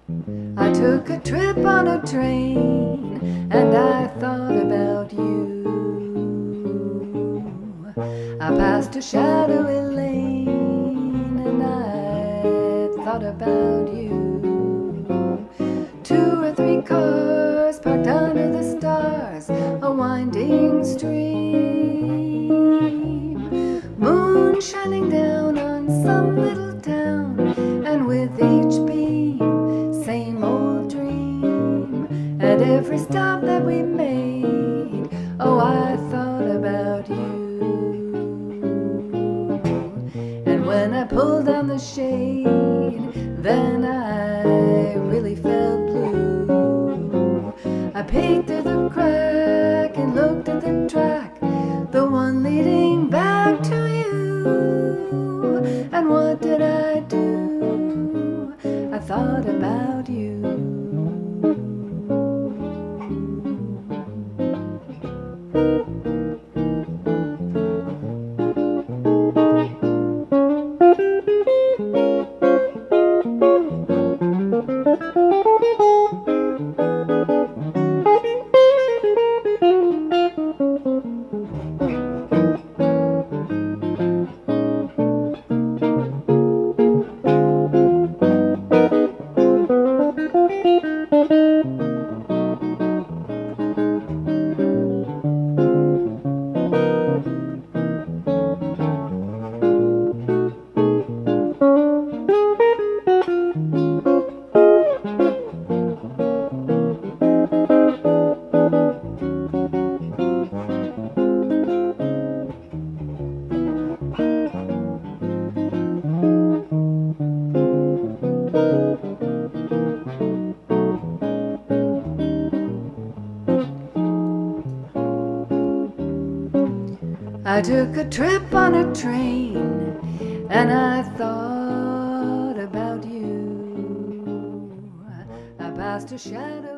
I took a trip on a train and I thought about you. I passed a shadowy lane and I thought about you. 2 or 3 cars parked under the stars, a winding stream, moon shining down on some little town, and with each beam, same old dream. At every stop that we made, oh, I thought about you. And when I pulled down the shade, then I really felt blue. I peeked through the crack and looked at the track, the one leading back to you. And what did I do? I thought about you. I took a trip on a train and I thought about you. I passed a shadow